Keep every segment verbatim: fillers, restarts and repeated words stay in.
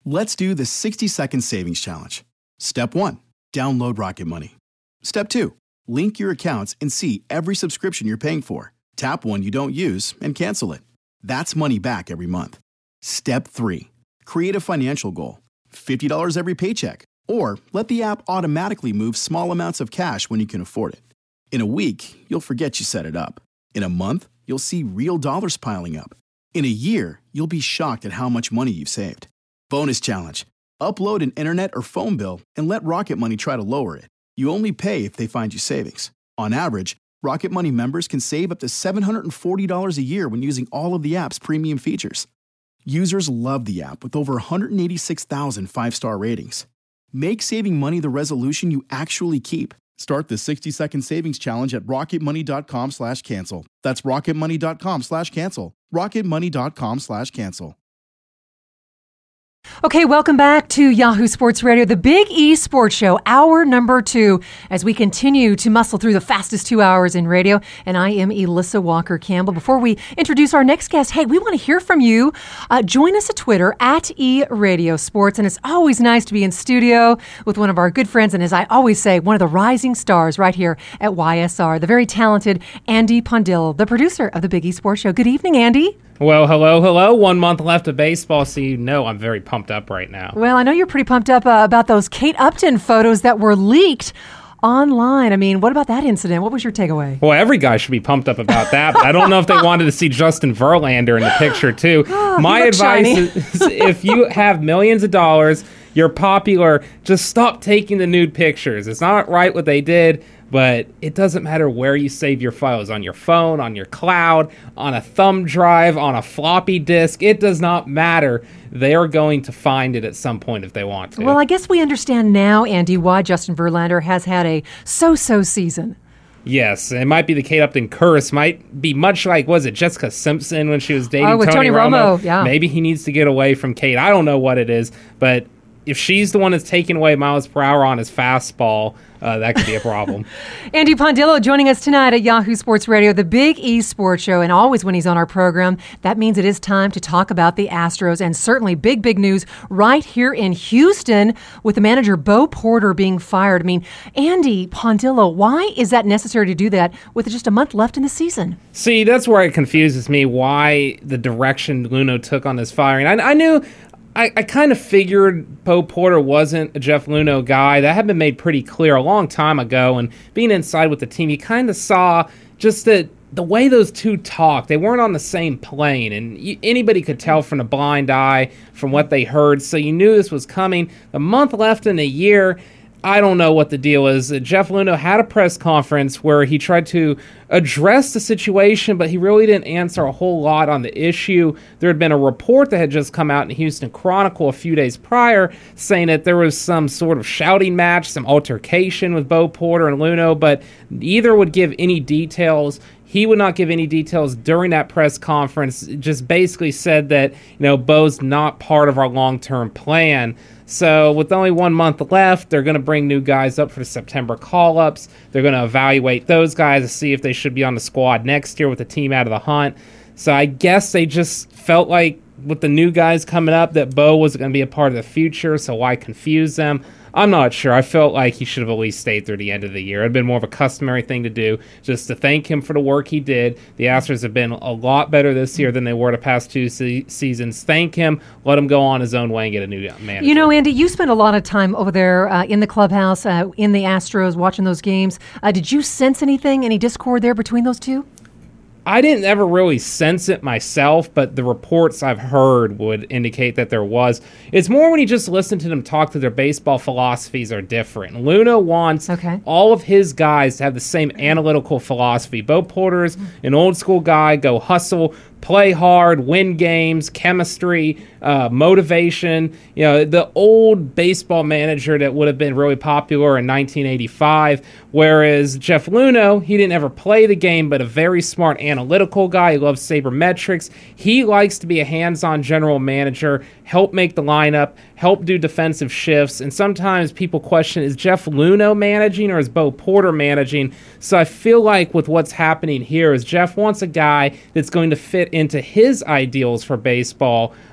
Let's do the sixty second savings challenge. Step one, download Rocket Money. Step two, link your accounts and see every subscription you're paying for. Tap one you don't use and cancel it. That's money back every month. Step three, create a financial goal. fifty dollars every paycheck. Or let the app automatically move small amounts of cash when you can afford it. In a week, you'll forget you set it up. In a month, you'll see real dollars piling up. In a year, you'll be shocked at how much money you've saved. Bonus challenge. Upload an internet or phone bill and let Rocket Money try to lower it. You only pay if they find you savings. On average, Rocket Money members can save up to seven hundred forty dollars a year when using all of the app's premium features. Users love the app with over one hundred eighty-six thousand five-star ratings. Make saving money the resolution you actually keep. Start the sixty second savings challenge at rocketmoney.com slash cancel. That's rocketmoney.com slash cancel. rocketmoney.com slash cancel. Okay, welcome back to Yahoo Sports Radio, the Big E Sports Show, hour number two, as we continue to muscle through the fastest two hours in radio. And I am Elissa Walker-Campbell. Before we introduce our next guest, hey, we want to hear from you. Uh, join us at Twitter, at E Radio Sports. And it's always nice to be in studio with one of our good friends. And as I always say, one of the rising stars right here at Y S R, the very talented Andy Pondillo, the producer of the Big E Sports Show. Good evening, Andy. Well, hello, hello. One month left of baseball, so you know I'm very pumped up right now. Well, I know you're pretty pumped up uh, about those Kate Upton photos that were leaked online. I mean, what about that incident? What was your takeaway? Well, every guy should be pumped up about that, but I don't know if they wanted to see Justin Verlander in the picture, too. Oh, My advice is if you have millions of dollars, you're popular, just stop taking the nude pictures. It's not right what they did. But it doesn't matter where you save your files, on your phone, on your cloud, on a thumb drive, on a floppy disk. It does not matter. They are going to find it at some point if they want to. Well, I guess we understand now, Andy, why Justin Verlander has had a so-so season. Yes, it might be the Kate Upton curse. Might be much like, was it Jessica Simpson when she was dating oh, with Tony, Tony Romo? Romo? Yeah. Maybe he needs to get away from Kate. I don't know what it is, but if she's the one that's taking away miles per hour on his fastball, uh, that could be a problem. Andy Pondillo joining us tonight at Yahoo Sports Radio, the Big E Sports Show, and always when he's on our program, that means it is time to talk about the Astros, and certainly big, big news right here in Houston with the manager Bo Porter being fired. I mean, Andy Pondillo, why is that necessary to do that with just a month left in the season? See, that's where it confuses me, why the direction Luhnow took on his firing. I, I knew... I, I kind of figured Bo Porter wasn't a Jeff Luhnow guy. That had been made pretty clear a long time ago. And being inside with the team, you kind of saw just that the way those two talked. They weren't on the same plane. And you, anybody could tell from the blind eye from what they heard. So you knew this was coming. A month left in a year. I don't know what the deal is. Jeff Luhnow had a press conference where he tried to address the situation, but he really didn't answer a whole lot on the issue. There had been a report that had just come out in the Houston Chronicle a few days prior saying that there was some sort of shouting match, some altercation with Bo Porter and Luhnow, but neither would give any details. He would not give any details during that press conference. It just basically said that, you know, Bo's not part of our long-term plan. So with only one month left, they're going to bring new guys up for the September call-ups. They're going to evaluate those guys to see if they should be on the squad next year with the team out of the hunt. So I guess they just felt like with the new guys coming up that Bo wasn't going to be a part of the future, so why confuse them? I'm not sure. I felt like he should have at least stayed through the end of the year. It had been more of a customary thing to do, just to thank him for the work he did. The Astros have been a lot better this year than they were the past two se- seasons. Thank him, let him go on his own way and get a new manager. You know, Andy, you spent a lot of time over there uh, in the clubhouse, uh, in the Astros, watching those games. Uh, did you sense anything, any discord there between those two? I didn't ever really sense it myself, but the reports I've heard would indicate that there was. It's more when you just listen to them talk that their baseball philosophies are different. Luhnow wants okay. all of his guys to have the same analytical philosophy. Bo Porter's an old school guy, go hustle, play hard, win games, chemistry, uh, motivation. You know, the old baseball manager that would have been really popular in nineteen eighty-five. Whereas Jeff Luhnow, he didn't ever play the game, but a very smart analytical guy. He loves sabermetrics. He likes to be a hands-on general manager, help make the lineup, help do defensive shifts. And sometimes people question, is Jeff Luhnow managing or is Bo Porter managing? So I feel like with what's happening here is Jeff wants a guy that's going to fit into his ideals for baseball,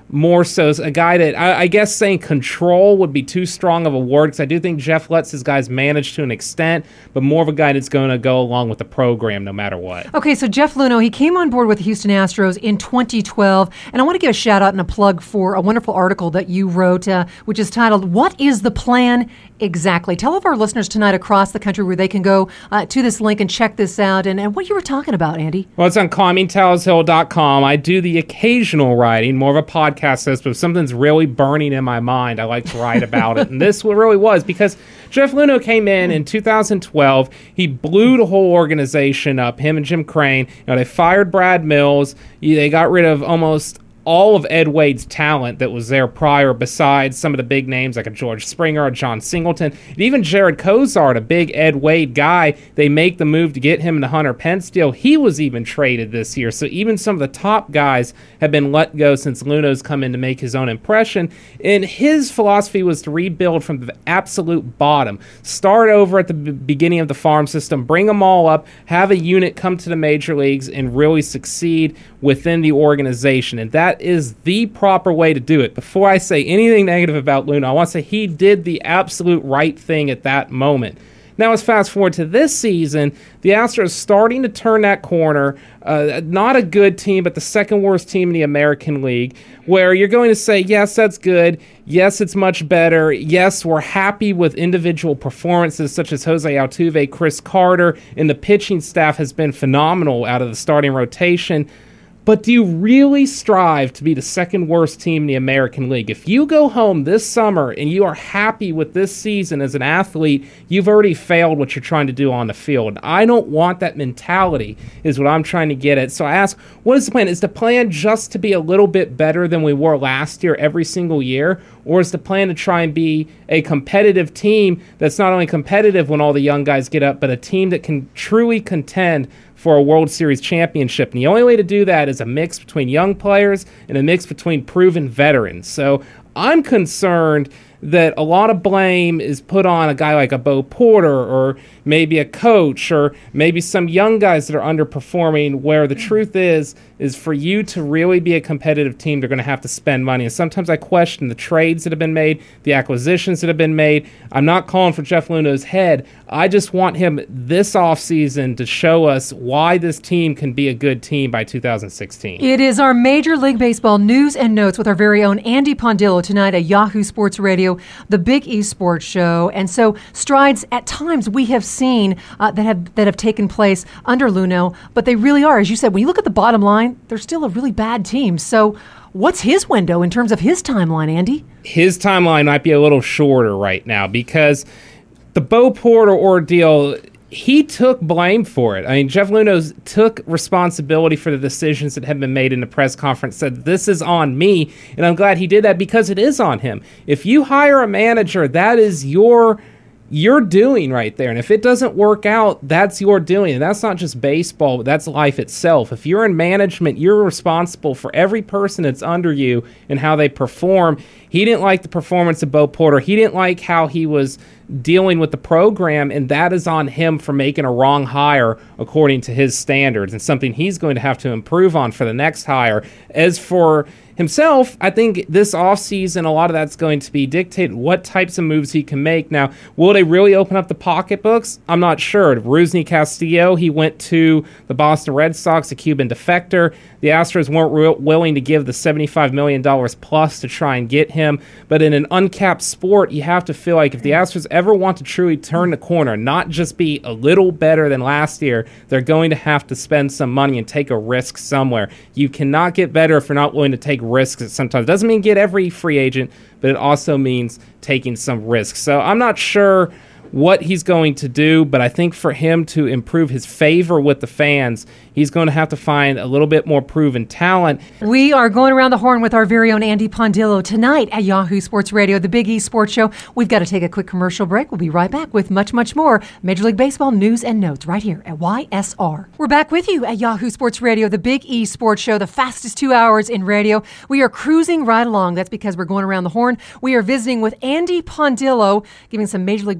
more so a guy that I, I guess saying control would be too strong of a word, because I do think Jeff lets his guys manage to an extent, but more of a guy that's going to go along with the program no matter what. Okay, so Jeff Luhnow, he came on board with the Houston Astros in twenty twelve, and I want to give a shout out and a plug for a wonderful article that you wrote, uh, which is titled, "What is the Plan Exactly?" Tell all of our listeners tonight across the country where they can go uh, to this link and check this out, and, and what you were talking about, Andy. Well, it's on climbing towers hill dot com. I do the occasional writing, more of a podcast host, but if something's really burning in my mind, I like to write about it. And this really was, because Jeff Luhnow came in in two thousand twelve. He blew the whole organization up, him and Jim Crane. You know, they fired Brad Mills. They got rid of almost all of Ed Wade's talent that was there prior, besides some of the big names like a George Springer, a John Singleton, and even Jared Cozart, a big Ed Wade guy. They make the move to get him in the Hunter Pence deal. He was even traded this year. So even some of the top guys have been let go since Luhnow's come in to make his own impression. And his philosophy was to rebuild from the absolute bottom. Start over at the b- beginning of the farm system, bring them all up, have a unit come to the major leagues, and really succeed within the organization. And that is the proper way to do it. Before I say anything negative about Luhnow, I want to say he did the absolute right thing at that moment. Now, let's fast forward to this season. The Astros starting to turn that corner. Uh, not a good team, but the second worst team in the American League, where you're going to say, yes, that's good. Yes, it's much better. Yes, we're happy with individual performances such as Jose Altuve, Chris Carter, and the pitching staff has been phenomenal out of the starting rotation. But do you really strive to be the second worst team in the American League? If you go home this summer and you are happy with this season as an athlete, you've already failed what you're trying to do on the field. I don't want that mentality, is what I'm trying to get at. So I ask, what is the plan? Is the plan just to be a little bit better than we were last year every single year? Or is the plan to try and be a competitive team that's not only competitive when all the young guys get up, but a team that can truly contend for a World Series championship? And the only way to do that is a mix between young players and a mix between proven veterans. So I'm concerned that a lot of blame is put on a guy like a Bo Porter, or maybe a coach, or maybe some young guys that are underperforming, where the truth is, is for you to really be a competitive team, they're going to have to spend money. And sometimes I question the trades that have been made, the acquisitions that have been made. I'm not calling for Jeff Luhnow's head. I just want him this offseason to show us why this team can be a good team by two thousand sixteen. It is our Major League Baseball news and notes with our very own Andy Pondillo tonight at Yahoo Sports Radio, the Big E Sports Show. And so strides at times we have seen uh, that have that have taken place under Luhnow, but they really are, as you said, when you look at the bottom line, they're still a really bad team. So what's his window in terms of his timeline, Andy? His timeline might be a little shorter right now, because the Bo Porter ordeal, he took blame for it. I mean, Jeff Luhnow took responsibility for the decisions that have been made in the press conference, said, this is on me, and I'm glad he did that, because it is on him. If you hire a manager, that is your you're doing right there. And if it doesn't work out, that's your doing. And that's not just baseball, but that's life itself. If you're in management, you're responsible for every person that's under you and how they perform. He didn't like the performance of Bo Porter. He didn't like how he was dealing with the program, and that is on him for making a wrong hire according to his standards, and something he's going to have to improve on for the next hire. As for himself, I think this offseason, a lot of that's going to be dictated what types of moves he can make. Now, will they really open up the pocketbooks? I'm not sure. Rusney Castillo, he went to the Boston Red Sox, a Cuban defector. The Astros weren't re- willing to give the seventy-five million dollars plus to try and get him. But in an uncapped sport, you have to feel like if the Astros ever want to truly turn the corner, not just be a little better than last year, they're going to have to spend some money and take a risk somewhere. You cannot get better if you're not willing to take risks. Sometimes it doesn't mean get every free agent, but it also means taking some risks. So I'm not sure what he's going to do, but I think for him to improve his favor with the fans, he's going to have to find a little bit more proven talent. We are going around the horn with our very own Andy Pondillo tonight at Yahoo Sports Radio, the Big E Sports Show. We've got to take a quick commercial break. We'll be right back with much, much more Major League Baseball news and notes right here at Y S R. We're back with you at Yahoo Sports Radio, the Big E Sports Show, the fastest two hours in radio. We are cruising right along. That's because we're going around the horn. We are visiting with Andy Pondillo, giving some Major League Baseball news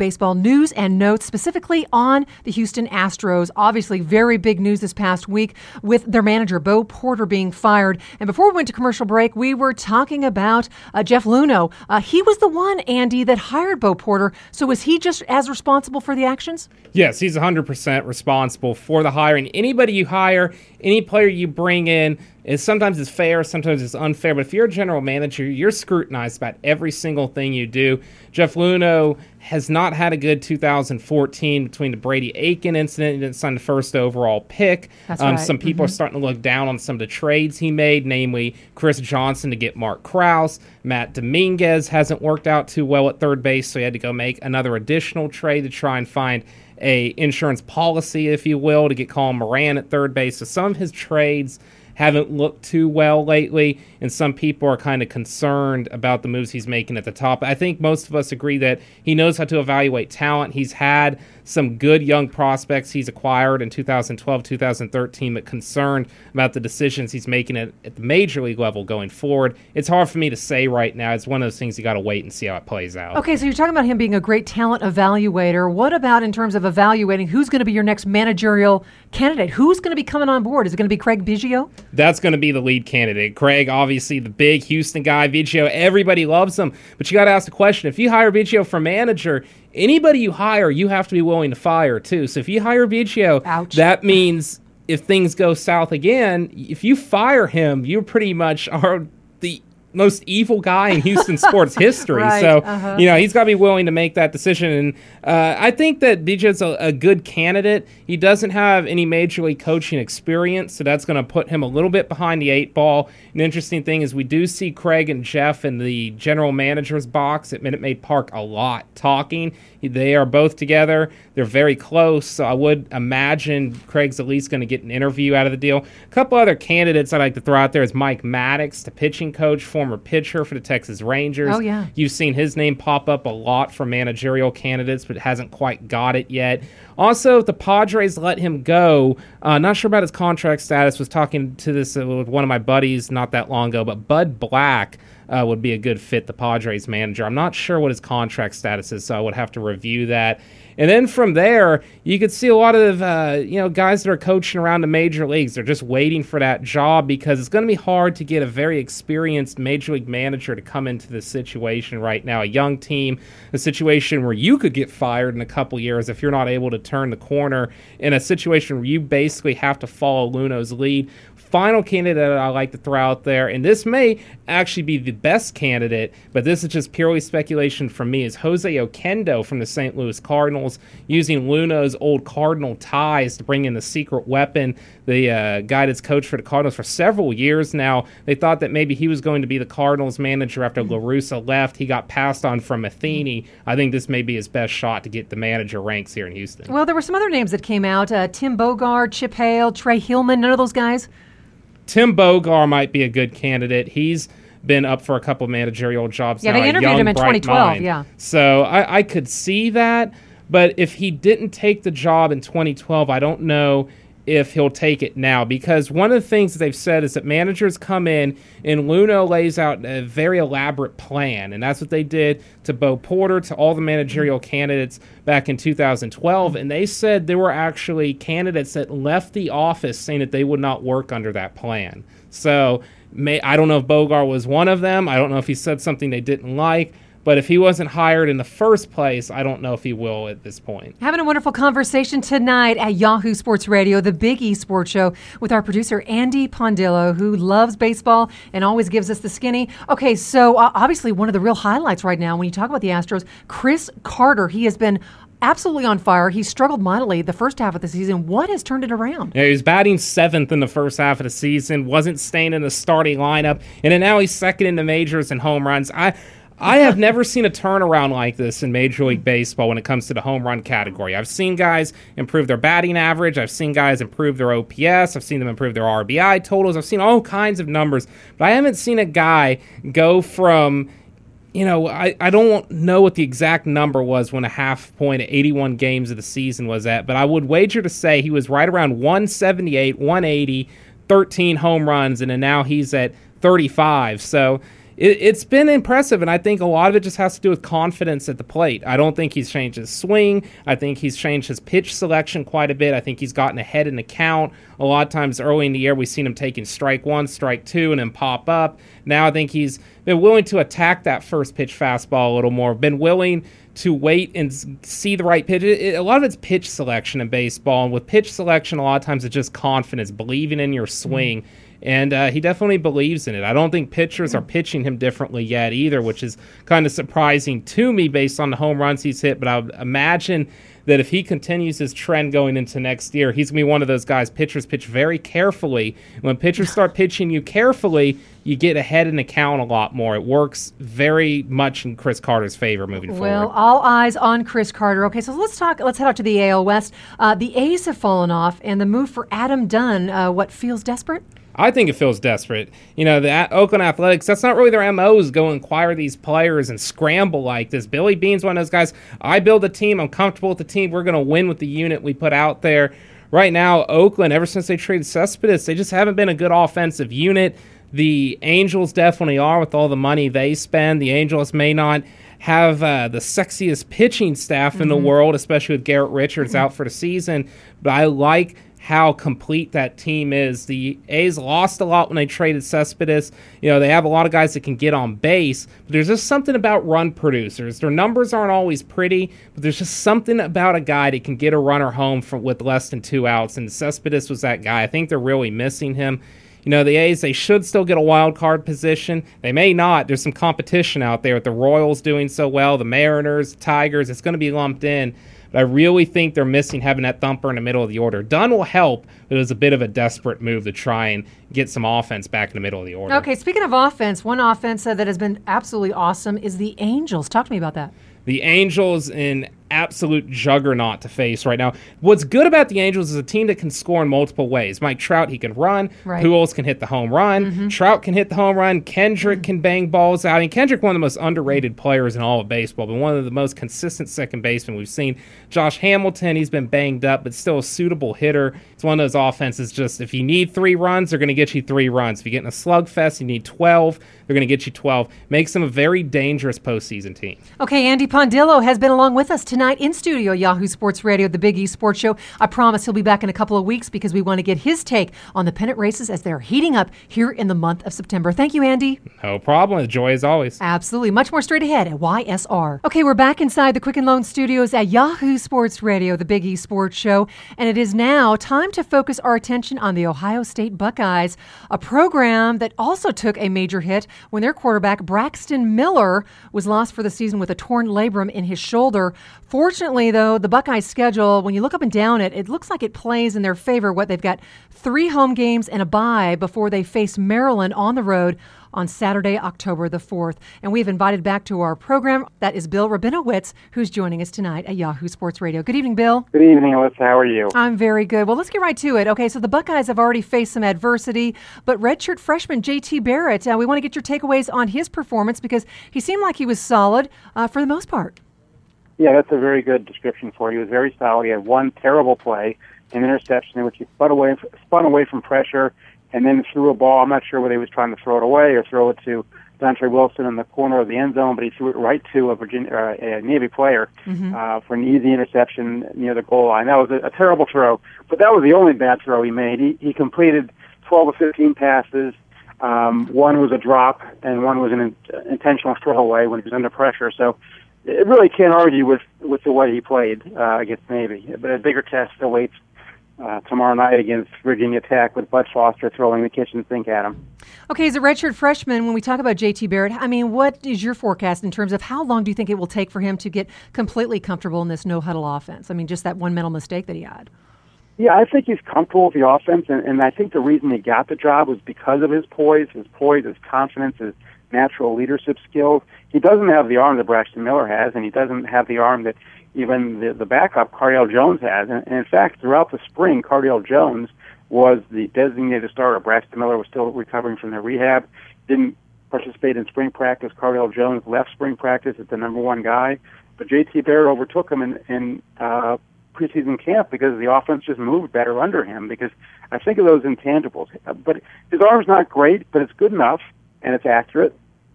news and notes specifically on the Houston Astros. Obviously, very big news this past week with their manager, Bo Porter, being fired. And before we went to commercial break, we were talking about uh, Jeff Luhnow. Uh, he was the one, Andy, that hired Bo Porter. So was he just as responsible for the actions? Yes, he's one hundred percent responsible for the hiring. Anybody you hire, any player you bring in, is sometimes it's fair, sometimes it's unfair. But if you're a general manager, you're scrutinized about every single thing you do. Jeff Luhnow has not had a good two thousand fourteen between the Brady Aiken incident. He didn't sign the first overall pick. That's um, right. Some people mm-hmm. are starting to look down on some of the trades he made, namely Chris Johnson to get Mark Krause. Matt Dominguez hasn't worked out too well at third base, so he had to go make another additional trade to try and find a insurance policy, if you will, to get Colin Moran at third base. So some of his trades haven't looked too well lately, and some people are kind of concerned about the moves he's making at the top. I think most of us agree that he knows how to evaluate talent. He's had some good young prospects he's acquired in two thousand twelve, two thousand thirteen, but concerned about the decisions he's making at, at the major league level going forward. It's hard for me to say right now. It's one of those things you got to wait and see how it plays out. Okay, so you're talking about him being a great talent evaluator. What about in terms of evaluating who's going to be your next managerial candidate? Who's going to be coming on board? Is it going to be Craig Biggio? That's going to be the lead candidate. Craig, obviously the big Houston guy. Biggio, everybody loves him. But you got to ask the question, if you hire Biggio for manager, anybody you hire, you have to be willing to fire too. So if you hire Biggio, Ouch. that means if things go south again, if you fire him, you pretty much are the most evil guy in Houston sports history. Right, so, uh-huh. you know, he's got to be willing to make that decision. And uh, I think that Biggio's a, a good candidate. He doesn't have any major league coaching experience, so that's going to put him a little bit behind the eight ball. An interesting thing is we do see Craig and Jeff in the general manager's box at Minute Maid Park a lot talking. They are both together. They're very close, so I would imagine Craig's at least going to get an interview out of the deal. A couple other candidates I'd like to throw out there is Mike Maddox, the pitching coach, former pitcher for the Texas Rangers. Oh, yeah. You've seen his name pop up a lot for managerial candidates, but hasn't quite got it yet. Also, if the Padres let him go, uh, not sure about his contract status, was talking to this with one of my buddies not that long ago, but Bud Black uh, would be a good fit, the Padres manager. I'm not sure what his contract status is, so I would have to review that. And then from there, you could see a lot of uh, you know guys that are coaching around the major leagues. They're just waiting for that job because it's going to be hard to get a very experienced major league manager to come into this situation right now. A young team, a situation where you could get fired in a couple years if you're not able to turn the corner, in a situation where you basically have to follow Luhnow's lead. Final candidate that I like to throw out there, and this may actually be the best candidate, but this is just purely speculation from me, is Jose Oquendo from the Saint Louis Cardinals, using Luhnow's old Cardinal ties to bring in the secret weapon, the uh, guy that's coached for the Cardinals for several years now. They thought that maybe he was going to be the Cardinals manager after La Russa left. He got passed on from Matheny. I think this may be his best shot to get the manager ranks here in Houston. Well, there were some other names that came out. Uh, Tim Bogard, Chip Hale, Trey Hillman, none of those guys? Tim Bogar might be a good candidate. He's been up for a couple of managerial jobs yeah, now. Yeah, they interviewed young, him in twenty twelve, mind. yeah. So I, I could see that, but if he didn't take the job in twenty twelve, I don't know if he'll take it now, because one of the things that they've said is that managers come in and Luhnow lays out a very elaborate plan, and that's what they did to Bo Porter, to all the managerial candidates back in two thousand twelve, and they said there were actually candidates that left the office saying that they would not work under that plan. So may, I don't know if Bogar was one of them. I don't know if he said something they didn't like. But if he wasn't hired in the first place, I don't know if he will at this point. Having a wonderful conversation tonight at Yahoo Sports Radio, the Big E Sports Show, with our producer, Andy Pondillo, who loves baseball and always gives us the skinny. Okay, so uh, obviously one of the real highlights right now when you talk about the Astros, Chris Carter, he has been absolutely on fire. He struggled mightily the first half of the season. What has turned it around? Yeah, he was batting seventh in the first half of the season, wasn't staying in the starting lineup, and then now he's second in the majors in home runs. I I have never seen a turnaround like this in Major League Baseball when it comes to the home run category. I've seen guys improve their batting average. I've seen guys improve their O P S. I've seen them improve their R B I totals. I've seen all kinds of numbers. But I haven't seen a guy go from, you know, I, I don't know what the exact number was when a half point at eighty-one games of the season was at, but I would wager to say he was right around one seventy-eight, one eighty, thirteen home runs, and then now he's at thirty-five. So it, it's been impressive, and I think a lot of it just has to do with confidence at the plate. I don't think he's changed his swing. I think he's changed his pitch selection quite a bit. I think he's gotten ahead in the count. A lot of times early in the year, we've seen him taking strike one, strike two, and then pop up. Now I think he's been willing to attack that first pitch fastball a little more, been willing to wait and see the right pitch. It, it, a lot of it's pitch selection in baseball, and with pitch selection, a lot of times it's just confidence, believing in your swing. Mm-hmm. And uh, he definitely believes in it. I don't think pitchers are pitching him differently yet either, which is kind of surprising to me based on the home runs he's hit. But I would imagine that if he continues his trend going into next year, he's going to be one of those guys. Pitchers pitch very carefully. When pitchers start pitching you carefully, you get ahead in the count a lot more. It works very much in Chris Carter's favor moving well, forward. Well, all eyes on Chris Carter. Okay, so let's talk. Let's head out to the A L West. Uh, the A's have fallen off, and the move for Adam Dunn, uh, what, feels desperate? I think it feels desperate. You know, the Oakland Athletics, that's not really their M O is go inquire these players and scramble like this. Billy Beane's one of those guys. I build a team. I'm comfortable with the team. We're going to win with the unit we put out there. Right now, Oakland, ever since they traded Cespedes, they just haven't been a good offensive unit. The Angels definitely are with all the money they spend. The Angels may not have uh, the sexiest pitching staff mm-hmm. in the world, especially with Garrett Richards mm-hmm. out for the season. But I like how complete that team is. The A's lost a lot when they traded Cespedes. You know, they have a lot of guys that can get on base, but there's just something about run producers. Their numbers aren't always pretty, but there's just something about a guy that can get a runner home from, with less than two outs, and Cespedes was that guy. I think they're really missing him. You know, the A's, they should still get a wild card position. They may not. There's some competition out there with the Royals doing so well, the Mariners, the Tigers. It's going to be lumped in. But I really think they're missing having that thumper in the middle of the order. Dunn will help, but it was a bit of a desperate move to try and get some offense back in the middle of the order. Okay, speaking of offense, one offense uh, that has been absolutely awesome is the Angels. Talk to me about that. The Angels in absolute juggernaut to face right now. What's good about the Angels is a team that can score in multiple ways. Mike Trout, he can run. Right. Pujols can hit the home run. Mm-hmm. Trout can hit the home run. Kendrick can bang balls out. And Kendrick, one of the most underrated players in all of baseball, but one of the most consistent second basemen we've seen. Josh Hamilton, he's been banged up, but still a suitable hitter. It's one of those offenses just, if you need three runs, they're going to get you three runs. If you get in a slugfest, you need twelve, they're going to get you twelve. Makes them a very dangerous postseason team. Okay, Andy Pondillo has been along with us tonight in studio, Yahoo Sports Radio, the Big East Sports Show. I promise he'll be back in a couple of weeks because we want to get his take on the pennant races as they're heating up here in the month of September. Thank you, Andy. No problem. A joy as always. Absolutely. Much more straight ahead at Y S R. Okay, we're back inside the Quicken Loan Studios at Yahoo Sports Radio, the Big East Sports Show, and it is now time to focus our attention on the Ohio State Buckeyes, a program that also took a major hit when their quarterback, Braxton Miller, was lost for the season with a torn labrum in his shoulder. Fortunately, though, the Buckeyes' schedule, when you look up and down it, it looks like it plays in their favor. What, they've got three home games and a bye before they face Maryland on the road on Saturday, October the fourth. And we've invited back to our program, that is Bill Rabinowitz, who's joining us tonight at Yahoo Sports Radio. Good evening, Bill. Good evening, Alyssa. How are you? I'm very good. Well, let's get right to it. Okay, so the Buckeyes have already faced some adversity, but redshirt freshman J T Barrett, uh, we want to get your takeaways on his performance because he seemed like he was solid uh, for the most part. Yeah, that's a very good description for it. He was very solid. He had one terrible play, an interception in which he spun away, spun away from pressure and then threw a ball. I'm not sure whether he was trying to throw it away or throw it to Dontre Wilson in the corner of the end zone, but he threw it right to a Virginia, uh, a Navy player mm-hmm. uh, for an easy interception near the goal line. That was a, a terrible throw, but that was the only bad throw he made. He, he completed twelve or fifteen passes. Um, one was a drop, and one was an in, uh, intentional throwaway when he was under pressure. So it really can't argue with, with the way he played uh, against Navy. But a bigger test awaits uh, tomorrow night against Virginia Tech with Bud Foster throwing the kitchen sink at him. Okay, as a redshirt freshman, when we talk about J T Barrett, I mean, what is your forecast in terms of how long do you think it will take for him to get completely comfortable in this no-huddle offense? I mean, just that one mental mistake that he had. Yeah, I think he's comfortable with the offense, and, and I think the reason he got the job was because of his poise, his poise, his confidence, his natural leadership skills. He doesn't have the arm that Braxton Miller has, and he doesn't have the arm that even the, the backup, Cardale Jones, has. And, and in fact, throughout the spring, Cardale Jones was the designated starter. Braxton Miller was still recovering from the rehab, didn't participate in spring practice. Cardale Jones left spring practice as the number one guy, but J T Barrett overtook him in, in uh, preseason camp because the offense just moved better under him, because I think of those intangibles. But his arm's not great, but it's good enough, and it's accurate.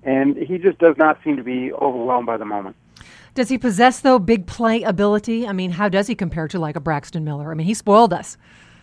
and he just does not seem to be overwhelmed by the moment. Does he possess, though, big play ability? I mean, how does he compare to, like, a Braxton Miller? I mean, he spoiled us.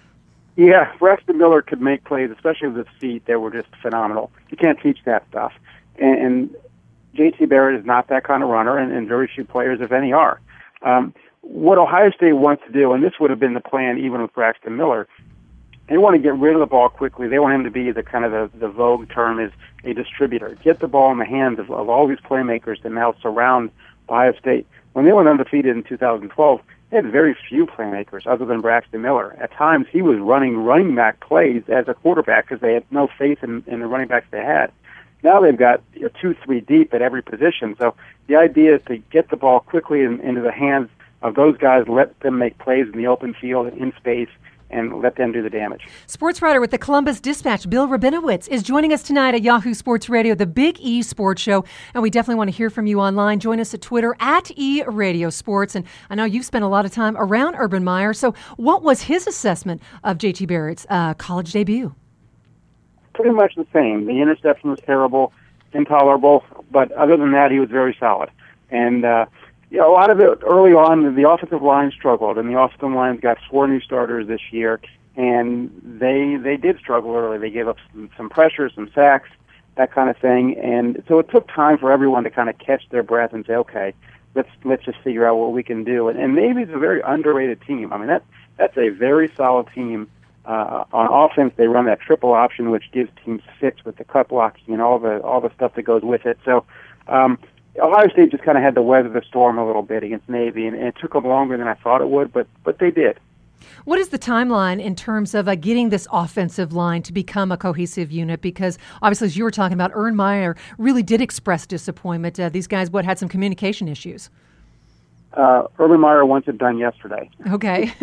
Yeah, Braxton Miller could make plays, especially with his feet, that were just phenomenal. You can't teach that stuff. And, and J T Barrett is not that kind of runner, and, and very few players, if any, are. Um, what Ohio State wants to do, and this would have been the plan even with Braxton Miller, they want to get rid of the ball quickly. They want him to be the kind of the, the vogue term is a distributor. Get the ball in the hands of, of all these playmakers that now surround Ohio State. When they went undefeated in two thousand twelve, they had very few playmakers other than Braxton Miller. At times, he was running running back plays as a quarterback because they had no faith in, in the running backs they had. Now they've got you know, two, three deep at every position. So the idea is to get the ball quickly in, into the hands of those guys, let them make plays in the open field and in space, and let them do the damage. Sports writer with the Columbus Dispatch, Bill Rabinowitz, is joining us tonight at Yahoo Sports Radio, the Big E Sports Show, and we definitely want to hear from you online. Join us at Twitter, at E Radio Sports, and I know you've spent a lot of time around Urban Meyer, so what was his assessment of J T Barrett's uh, college debut? Pretty much the same. The interception was terrible, intolerable, but other than that, he was very solid. And, uh, you know, a lot of it early on, the offensive line struggled, and the offensive line's got four new starters this year, and they they did struggle early. They gave up some, some pressure, some sacks, that kind of thing, and so it took time for everyone to kind of catch their breath and say, okay, let's let's just figure out what we can do. And, and Navy is a very underrated team. I mean, that that's a very solid team. Uh, on offense, they run that triple option, which gives teams fits with the cut blocking and all the all the stuff that goes with it. So. Um, Ohio State just kind of had to weather the storm a little bit against Navy, and, and it took them longer than I thought it would, but but they did. What is the timeline in terms of uh, getting this offensive line to become a cohesive unit? Because obviously, as you were talking about, Urban Meyer really did express disappointment. Uh, these guys, what, had some communication issues? Uh, Urban Meyer wants it done yesterday. Okay. he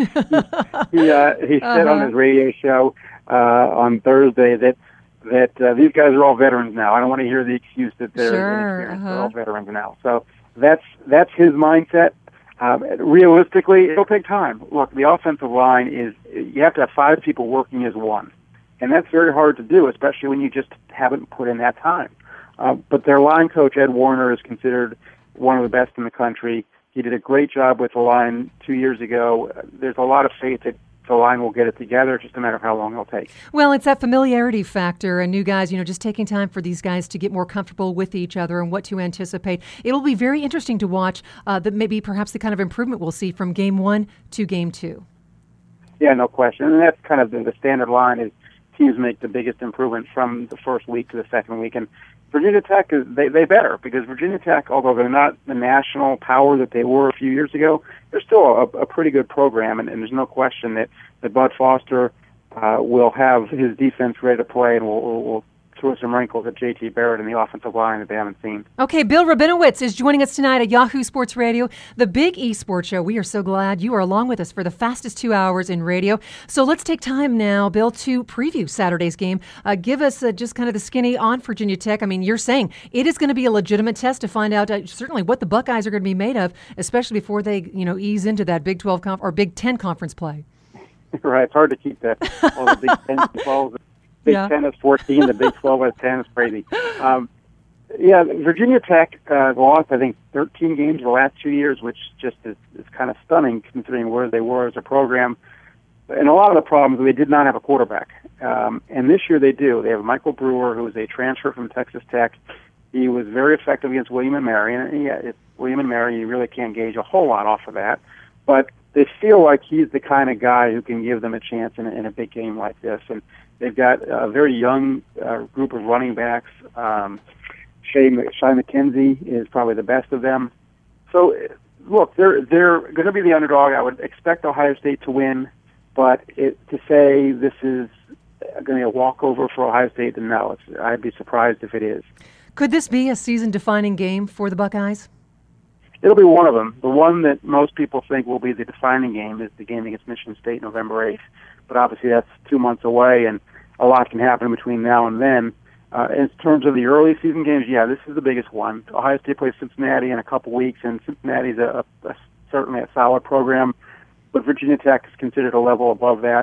he, uh, he said uh-huh. on his radio show uh, on Thursday that that uh, these guys are all veterans now. I don't want to hear the excuse that they're sure, inexperienced. uh-huh. They're all veterans now. So that's that's his mindset. Um, realistically, it'll take time. Look, the offensive line is, you have to have five people working as one. And that's very hard to do, especially when you just haven't put in that time. Uh, but their line coach, Ed Warner, is considered one of the best in the country. He did a great job with the line two years ago. There's a lot of faith that the line will get it together. It's just a matter of how long it'll take. Well, it's that familiarity factor, and new guys, you know, just taking time for these guys to get more comfortable with each other and what to anticipate. It'll be very interesting to watch uh, that maybe perhaps the kind of improvement we'll see from game one to game two. Yeah, no question. And that's kind of the, the standard line is teams make the biggest improvement from the first week to the second week. And Virginia Tech, is they, they better, because Virginia Tech, although they're not the national power that they were a few years ago, they're still a, a pretty good program, and, and there's no question that, that Bud Foster uh, will have his defense ready to play, and will, will, will throw some wrinkles at J T Barrett and the offensive line that they haven't seen. Okay, Bill Rabinowitz is joining us tonight at Yahoo Sports Radio, the Big E Sports Show. We are so glad you are along with us for the fastest two hours in radio. So let's take time now, Bill, to preview Saturday's game. Uh, give us uh, just kind of the skinny on Virginia Tech. I mean, you're saying it is going to be a legitimate test to find out uh, certainly what the Buckeyes are going to be made of, especially before they, you know, ease into that Big twelve conf- or Big ten conference play. Right, it's hard to keep that. All the Big ten, twelve, Big yeah. ten is fourteen, the Big twelve is ten. Is crazy. Um, yeah, Virginia Tech uh, lost, I think, thirteen games the last two years, which just is, is kind of stunning considering where they were as a program. And a lot of the problems, they did not have a quarterback. Um, and this year they do. They have Michael Brewer, who is a transfer from Texas Tech. He was very effective against William and Mary. And yeah, it's William and Mary, you really can't gauge a whole lot off of that. But they feel like he's the kind of guy who can give them a chance in a, in a big game like this. And they've got a very young uh, group of running backs. Um, Shay, Shy McKenzie is probably the best of them. So, look, they're they're going to be the underdog. I would expect Ohio State to win, but it, to say this is going to be a walkover for Ohio State, then no, it's, I'd be surprised if it is. Could this be a season-defining game for the Buckeyes? It'll be one of them. The one that most people think will be the defining game is the game against Michigan State November eighth. But obviously that's two months away, and a lot can happen between now and then. Uh, in terms of the early season games, yeah, this is the biggest one. Ohio State plays Cincinnati in a couple weeks, and Cincinnati's a, a, certainly a solid program, but Virginia Tech is considered a level above that.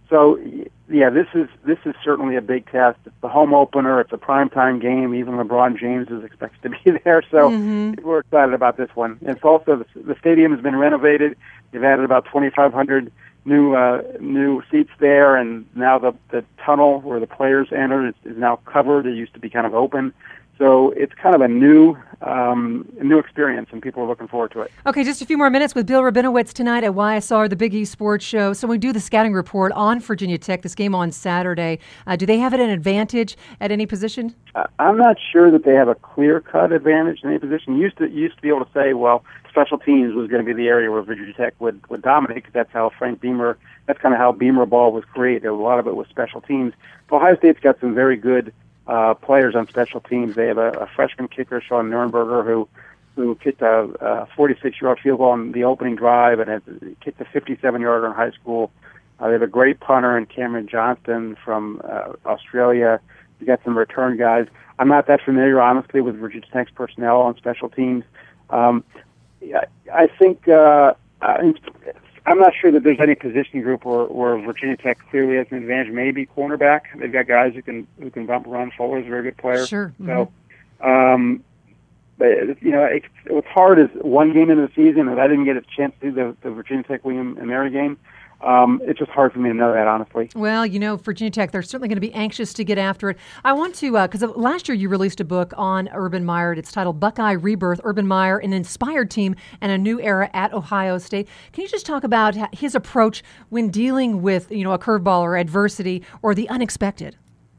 So, yeah, this is this is certainly a big test. It's the home opener. It's a primetime game. Even LeBron James is expected to be there. So mm-hmm. we're excited about this one. It's also, the, the stadium has been renovated. They've added about twenty-five hundred new uh, new seats there, and now the, the tunnel where the players enter is, is now covered. It used to be kind of open. So it's kind of a new um, a new experience, and people are looking forward to it. Okay, just a few more minutes with Bill Rabinowitz tonight at Y S R, the Big East Sports Show. So we do the scouting report on Virginia Tech, this game on Saturday. Uh, do they have it an advantage at any position? Uh, I'm not sure that they have a clear-cut advantage in any position. You used to, you used to be able to say, well, special teams was going to be the area where Virginia Tech would, would dominate, because that's how Frank Beamer, that's kind of how Beamer ball was created. A lot of it was special teams. Ohio State's got some very good Uh, players on special teams. They have a, a freshman kicker, Sean Nurnberger, who who kicked a, a forty-six-yard field goal on the opening drive and has kicked a fifty-seven-yarder in high school. Uh, they have a great punter in Cameron Johnston from uh, Australia. You got some return guys. I'm not that familiar, honestly, with Virginia Tech's personnel on special teams. Um, I, I think uh, I, I'm not sure that there's any position group where, where Virginia Tech clearly has an advantage. Maybe cornerback. They've got guys who can who can bump around. Fuller's a very good player. Sure. Mm-hmm. So, um, but, you know, it, it was hard as one game into the season, and I didn't get a chance to do the, the Virginia Tech William and Mary game. Um, it's just hard for me to know that, honestly. Well, you know, Virginia Tech, they're certainly going to be anxious to get after it. I want to, because uh, last year you released a book on Urban Meyer. It's titled Buckeye Rebirth, Urban Meyer, an Inspired Team and a New Era at Ohio State. Can you just talk about his approach when dealing with, you know, a curveball or adversity or the unexpected?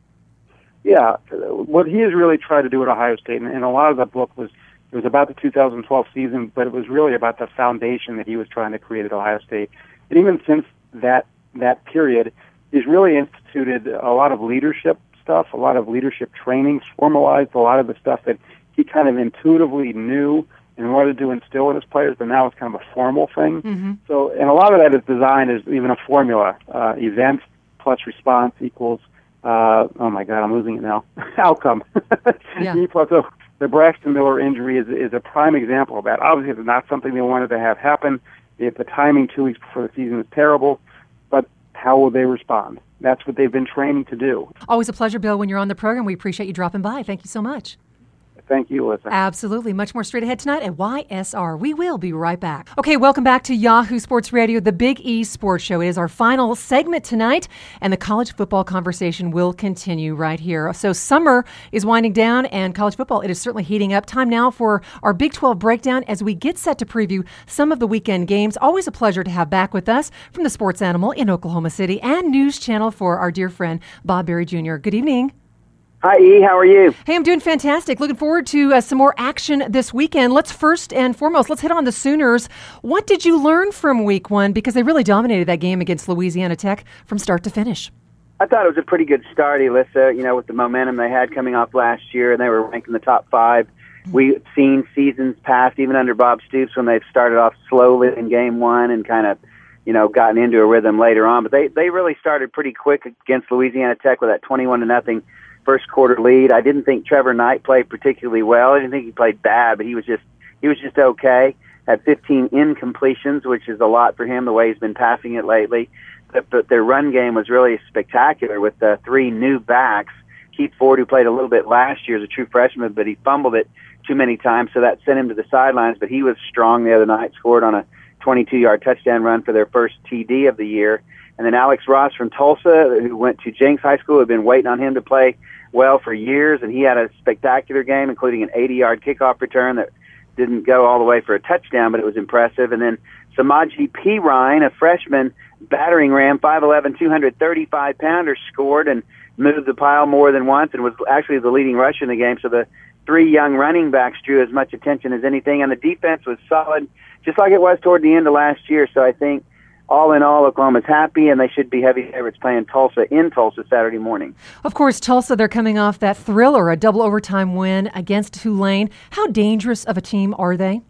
Yeah, what he has really tried to do at Ohio State, and, and a lot of the book was, it was about the two thousand twelve season, but it was really about the foundation that he was trying to create at Ohio State. And even since that that period, he's really instituted a lot of leadership stuff, a lot of leadership trainings, formalized a lot of the stuff that he kind of intuitively knew and wanted to instill in his players, but now it's kind of a formal thing. Mm-hmm. So, and a lot of that is designed as even a formula. Uh, event plus response equals, uh, oh my God, I'm losing it now, outcome. Yeah. E plus O. The Braxton Miller injury is is a prime example of that. Obviously, it's not something they wanted to have happen. If the timing two weeks before the season is terrible, but how will they respond? That's what they've been training to do. Always a pleasure, Bill, when you're on the program. We appreciate you dropping by. Thank you so much. Thank you, Alyssa. Absolutely. Much more straight ahead tonight at Y S R. We will be right back. Okay, welcome back to Yahoo Sports Radio, the Big East Sports Show. It is our final segment tonight, and the college football conversation will continue right here. So summer is winding down, and college football, it is certainly heating up. Time now for our Big twelve breakdown as we get set to preview some of the weekend games. Always a pleasure to have back with us from the Sports Animal in Oklahoma City and News Channel for our dear friend, Bob Berry Junior Good evening. Hi, E. How are you? Hey, I'm doing fantastic. Looking forward to uh, some more action this weekend. Let's first and foremost, let's hit on the Sooners. What did you learn from week one? Because they really dominated that game against Louisiana Tech from start to finish. I thought it was a pretty good start, Alyssa, you know, with the momentum they had coming off last year, and they were ranked in the top five. We've seen seasons past, even under Bob Stoops, when they've started off slowly in game one and kind of, you know, gotten into a rhythm later on. But they, they really started pretty quick against Louisiana Tech with that twenty-one to nothing first quarter lead. I didn't think Trevor Knight played particularly well. I didn't think he played bad, but he was just he was just okay. Had fifteen incompletions, which is a lot for him, the way he's been passing it lately. But, but their run game was really spectacular with the three new backs. Keith Ford, who played a little bit last year as a true freshman, but he fumbled it too many times, so that sent him to the sidelines. But he was strong the other night, scored on a twenty-two-yard touchdown run for their first T D of the year. And then Alex Ross from Tulsa, who went to Jenks High School, had been waiting on him to play well for years, and he had a spectacular game, including an eighty-yard kickoff return that didn't go all the way for a touchdown, but it was impressive. And then Samaje Perine, a freshman battering ram, five eleven, two hundred thirty-five pounder, scored and moved the pile more than once and was actually the leading rusher in the game. So the three young running backs drew as much attention as anything, and the defense was solid, just like it was toward the end of last year. So I think all in all, Oklahoma's happy, and they should be heavy favorites playing Tulsa in Tulsa Saturday morning. Of course, Tulsa, they're coming off that thriller, a double overtime win against Tulane. How dangerous of a team are they?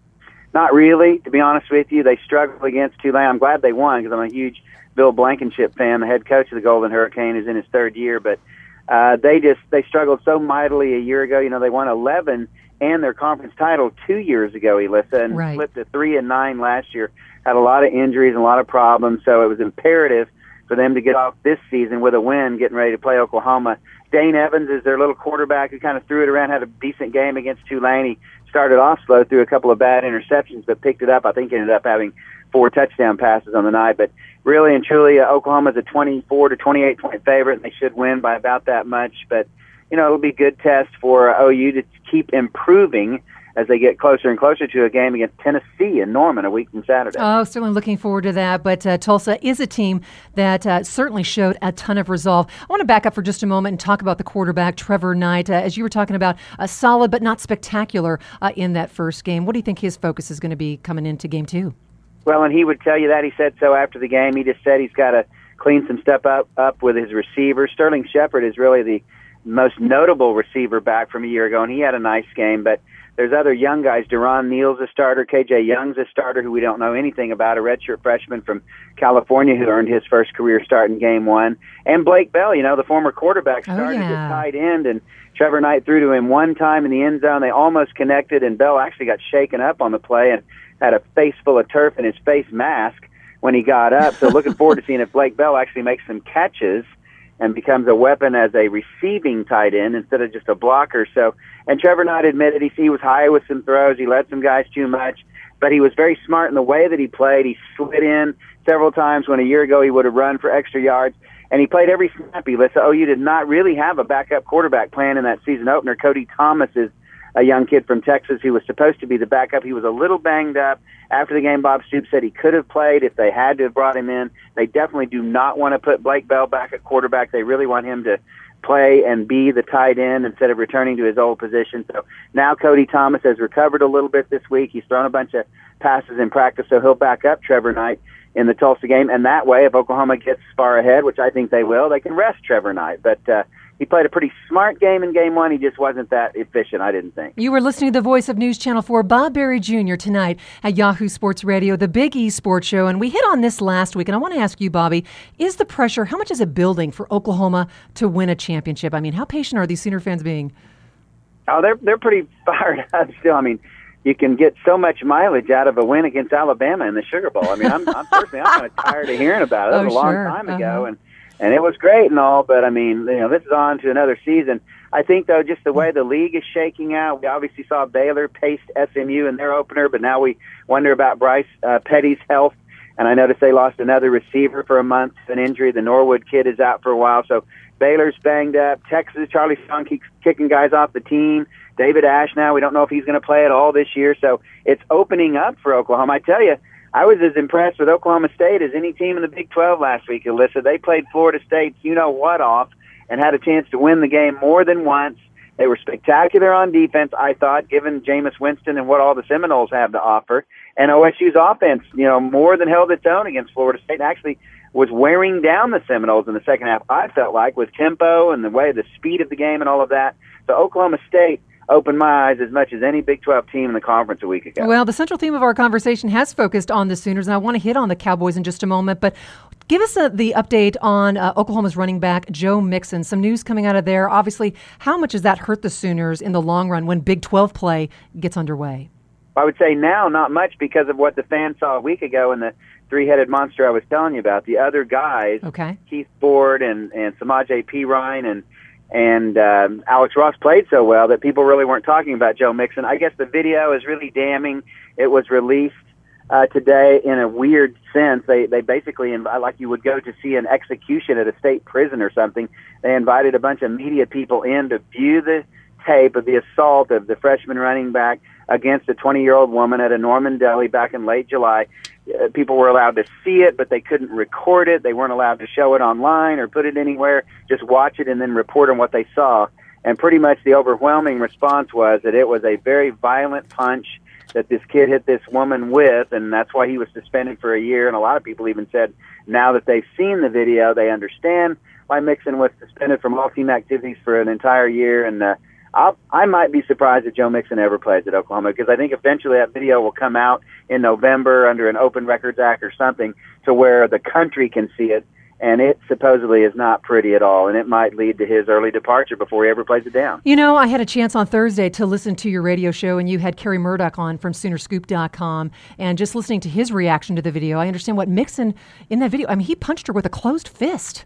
Not really, to be honest with you. They struggled against Tulane. I'm glad they won because I'm a huge Bill Blankenship fan, the head coach of the Golden Hurricane, is in his third year. But uh, they just they struggled so mightily a year ago. You know, they won eleven and their conference title two years ago, Alyssa, and right. flipped to three and nine last year. Had a lot of injuries and a lot of problems, so it was imperative for them to get off this season with a win, getting ready to play Oklahoma. Dane Evans is their little quarterback who kind of threw it around, had a decent game against Tulane. He started off slow, threw a couple of bad interceptions, but picked it up. I think ended up having four touchdown passes on the night. But really and truly, uh, Oklahoma's a twenty-four to twenty-eight point favorite, and they should win by about that much. But, you know, it'll be a good test for uh, O U to keep improving as they get closer and closer to a game against Tennessee in Norman a week from Saturday. Oh, certainly looking forward to that. But uh, Tulsa is a team that uh, certainly showed a ton of resolve. I want to back up for just a moment and talk about the quarterback, Trevor Knight. Uh, as you were talking about, a solid but not spectacular uh, in that first game. What do you think his focus is going to be coming into game two? Well, and he would tell you that. He said so after the game. He just said he's got to clean some stuff up, up with his receivers. Sterling Shepard is really the most notable receiver back from a year ago, and he had a nice game. But there's other young guys. Deron Neal's a starter. K J Young's a starter who we don't know anything about, a redshirt freshman from California who earned his first career start in game one. And Blake Bell, you know, the former quarterback, started oh, yeah. at tight end, and Trevor Knight threw to him one time in the end zone. They almost connected, and Bell actually got shaken up on the play and had a face full of turf in his face mask when he got up. So looking forward to seeing if Blake Bell actually makes some catches and becomes a weapon as a receiving tight end instead of just a blocker. So, and Trevor Knight admitted he, he was high with some throws. He led some guys too much, but he was very smart in the way that he played. He slid in several times when a year ago he would have run for extra yards, and he played every snap. Listen, O U did not really have a backup quarterback playing in that season opener. Cody Thomas is a young kid from Texas who was supposed to be the backup. He was a little banged up. After the game, Bob Stoops said he could have played if they had to have brought him in. They definitely do not want to put Blake Bell back at quarterback. They really want him to play and be the tight end instead of returning to his old position. So now Cody Thomas has recovered a little bit this week. He's thrown a bunch of passes in practice, so he'll back up Trevor Knight in the Tulsa game. And that way, if Oklahoma gets far ahead, which I think they will, they can rest Trevor Knight. But uh, he played a pretty smart game in game one. He just wasn't that efficient, I didn't think. You were listening to the voice of News Channel four, Bob Berry Junior, tonight at Yahoo Sports Radio, the Big E Sports Show. And we hit on this last week, and I want to ask you, Bobby, is the pressure, how much is it building for Oklahoma to win a championship? I mean, how patient are these Sooner fans being? Oh, they're they're pretty fired up still. I mean, you can get so much mileage out of a win against Alabama in the Sugar Bowl. I mean, I'm, I'm personally, I'm kind of tired of hearing about it. It was oh, a long sure. time uh-huh. ago, and And it was great and all, but, I mean, you know, this is on to another season. I think, though, just the way the league is shaking out, we obviously saw Baylor paste S M U in their opener, but now we wonder about Bryce uh, Petty's health. And I noticed they lost another receiver for a month, an injury. The Norwood kid is out for a while. So Baylor's banged up. Texas, Charlie Strong keeps kicking guys off the team. David Ash now, we don't know if he's going to play at all this year. So it's opening up for Oklahoma. I tell you, I was as impressed with Oklahoma State as any team in the Big twelve last week, Alyssa. They played Florida State, you-know-what, off and had a chance to win the game more than once. They were spectacular on defense, I thought, given Jameis Winston and what all the Seminoles have to offer. And O S U's offense, you know, more than held its own against Florida State and actually was wearing down the Seminoles in the second half, I felt like, with tempo and the way, the speed of the game and all of that. So Oklahoma State opened my eyes as much as any Big twelve team in the conference a week ago. Well, the central theme of our conversation has focused on the Sooners, and I want to hit on the Cowboys in just a moment, but give us a, the update on uh, Oklahoma's running back, Joe Mixon. Some news coming out of there. Obviously, how much does that hurt the Sooners in the long run when Big twelve play gets underway? I would say now not much because of what the fans saw a week ago in the three-headed monster I was telling you about. The other guys, okay. Keith Ford and, and Samaje Perine and And um, Alex Ross played so well that people really weren't talking about Joe Mixon. I guess the video is really damning. It was released uh, today in a weird sense. They they basically, like you would go to see an execution at a state prison or something, they invited a bunch of media people in to view the tape of the assault of the freshman running back against a twenty-year-old woman at a Norman deli back in late July. Uh, people were allowed to see it, but they couldn't record it. They weren't allowed to show it online or put it anywhere. Just watch it and then report on what they saw. And pretty much the overwhelming response was that it was a very violent punch that this kid hit this woman with, and that's why he was suspended for a year. And a lot of people even said now that they've seen the video, they understand why Mixon was suspended from all team activities for an entire year. And uh, I'll, I might be surprised if Joe Mixon ever plays at Oklahoma, because I think eventually that video will come out in November under an Open Records Act or something to where the country can see it, and it supposedly is not pretty at all, and it might lead to his early departure before he ever plays it down. You know, I had a chance on Thursday to listen to your radio show, and you had Kerry Murdoch on from Sooner Scoop dot com, and just listening to his reaction to the video, I understand what Mixon in that video, I mean, he punched her with a closed fist.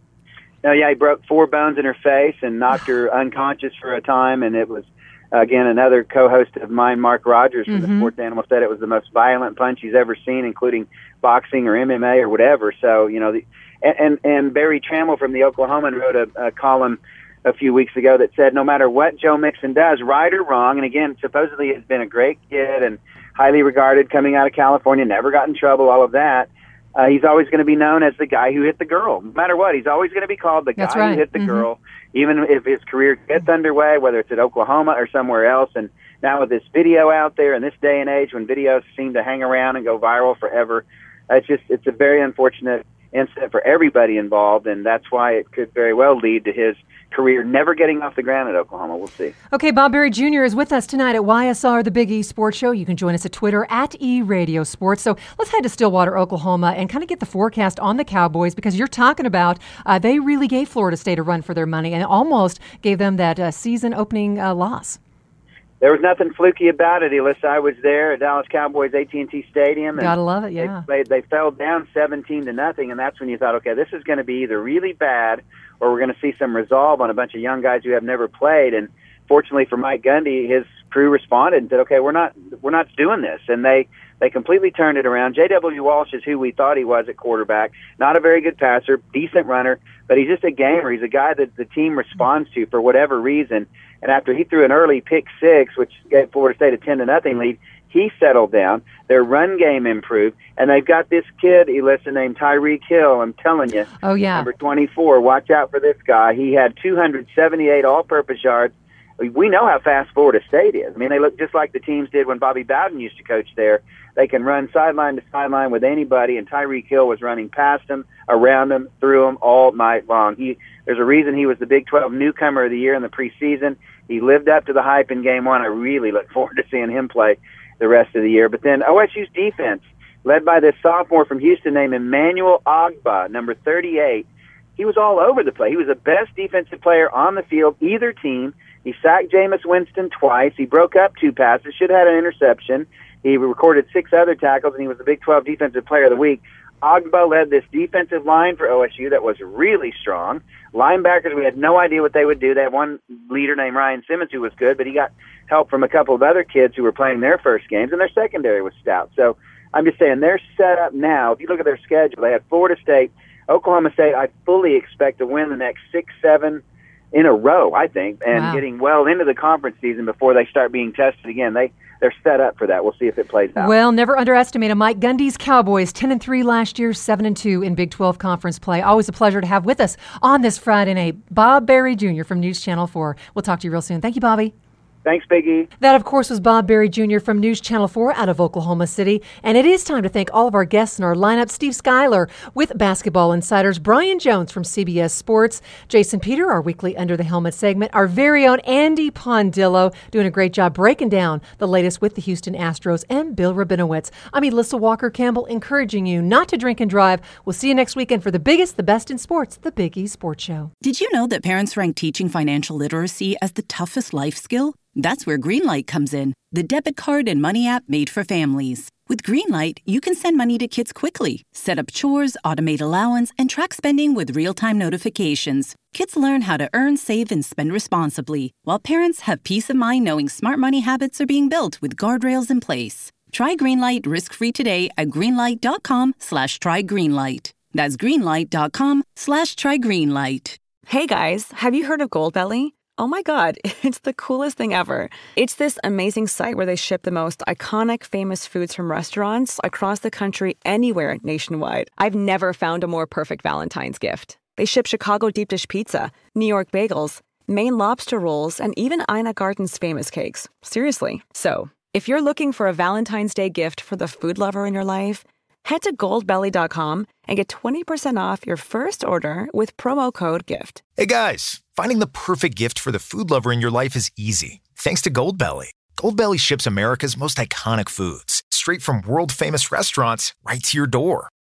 No, yeah, he broke four bones in her face and knocked her unconscious for a time, and it was, again, another co-host of mine, Mark Rogers from mm-hmm. the Sports Animal, said it was the most violent punch he's ever seen, including boxing or M M A or whatever. So, you know, the, and, and, and Barry Trammell from the Oklahoman wrote a, a column a few weeks ago that said no matter what Joe Mixon does, right or wrong, and again, supposedly has been a great kid and highly regarded coming out of California, never got in trouble, all of that, uh, he's always going to be known as the guy who hit the girl. No matter what, he's always going to be called the That's guy right. who hit the mm-hmm. girl, even if his career gets underway, whether it's at Oklahoma or somewhere else. And now with this video out there in this day and age when videos seem to hang around and go viral forever, it's just it's a very unfortunate incident for everybody involved, and that's why it could very well lead to his career never getting off the ground at Oklahoma. We'll see. Okay, Bob Berry Junior is with us tonight at Y S R, the Big E Sports Show. You can join us at Twitter at E Radio Sports. So let's head to Stillwater, Oklahoma, and kind of get the forecast on the Cowboys, because you're talking about uh, they really gave Florida State a run for their money and almost gave them that uh, season opening uh, loss. There was nothing fluky about it, Alyssa. I was there at Dallas Cowboys A T and T Stadium. And Gotta love it, yeah. They, they, they fell down seventeen to nothing, and that's when you thought, okay, this is going to be either really bad or we're going to see some resolve on a bunch of young guys who have never played. And fortunately for Mike Gundy, his crew responded and said, okay, we're not we're not doing this. And they, they completely turned it around. J W. Walsh is who we thought he was at quarterback. Not a very good passer, decent runner, but he's just a gamer. He's a guy that the team responds to for whatever reason. And after he threw an early pick six, which gave Florida State a ten to nothing lead, he settled down. Their run game improved, and they've got this kid, Alyssa, named Tyreek Hill. I'm telling you, oh yeah, number twenty-four. Watch out for this guy. He had two hundred seventy-eight all-purpose yards. We know how fast Florida State is. I mean, they look just like the teams did when Bobby Bowden used to coach there. They can run sideline to sideline with anybody, and Tyreek Hill was running past them, around them, through them all night long. He, there's a reason he was the Big twelve newcomer of the year in the preseason. He lived up to the hype in game one. I really look forward to seeing him play the rest of the year. But then O S U's defense, led by this sophomore from Houston named Emmanuel Ogbah, number thirty-eight, he was all over the place. He was the best defensive player on the field, either team. He sacked Jameis Winston twice. He broke up two passes, should have had an interception. He recorded six other tackles, and he was the Big twelve Defensive Player of the Week. Ogbah led this defensive line for O S U that was really strong. Linebackers, we had no idea what they would do. They had one leader named Ryan Simmons who was good, but he got help from a couple of other kids who were playing their first games, and their secondary was stout. So I'm just saying they're set up now. If you look at their schedule, they had Florida State, Oklahoma State. I fully expect to win the next six, seven in a row, I think, and wow. getting well into the conference season before they start being tested again. They They're set up for that. We'll see if it plays out. Well, never underestimate a Mike Gundy's Cowboys, ten and three last year, seven and two in Big twelve conference play. Always a pleasure to have with us on this Friday night, Bob Berry Junior from News Channel four. We'll talk to you real soon. Thank you, Bobby. Thanks, Big E. That, of course, was Bob Berry Junior from News Channel four out of Oklahoma City. And it is time to thank all of our guests in our lineup. Steve Schuyler with Basketball Insiders, Brian Jones from C B S Sports, Jason Peter, our weekly Under the Helmet segment, our very own Andy Pondillo, doing a great job breaking down the latest with the Houston Astros, and Bill Rabinowitz. I'm Elissa Walker-Campbell, encouraging you not to drink and drive. We'll see you next weekend for the biggest, the best in sports, the Big E Sports Show. Did you know that parents rank teaching financial literacy as the toughest life skill? That's where Greenlight comes in, the debit card and money app made for families. With Greenlight, you can send money to kids quickly, set up chores, automate allowance, and track spending with real-time notifications. Kids learn how to earn, save, and spend responsibly, while parents have peace of mind knowing smart money habits are being built with guardrails in place. Try Greenlight risk-free today at greenlight.com slash try Greenlight. That's greenlight.com slash try Greenlight. Hey guys, have you heard of Goldbelly? Oh my God, it's the coolest thing ever. It's this amazing site where they ship the most iconic, famous foods from restaurants across the country, anywhere nationwide. I've never found a more perfect Valentine's gift. They ship Chicago deep dish pizza, New York bagels, Maine lobster rolls, and even Ina Garten's famous cakes. Seriously. So, if you're looking for a Valentine's Day gift for the food lover in your life, head to goldbelly dot com and get twenty percent off your first order with promo code GIFT. Hey guys, finding the perfect gift for the food lover in your life is easy, thanks to Goldbelly. Goldbelly ships America's most iconic foods, straight from world-famous restaurants right to your door.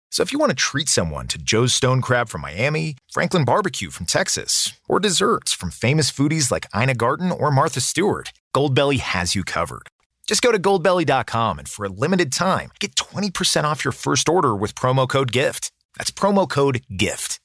So if you want to treat someone to Joe's Stone Crab from Miami, Franklin Barbecue from Texas, or desserts from famous foodies like Ina Garten or Martha Stewart, Goldbelly has you covered. Just go to goldbelly dot com and for a limited time, get twenty percent off your first order with promo code GIFT. That's promo code GIFT.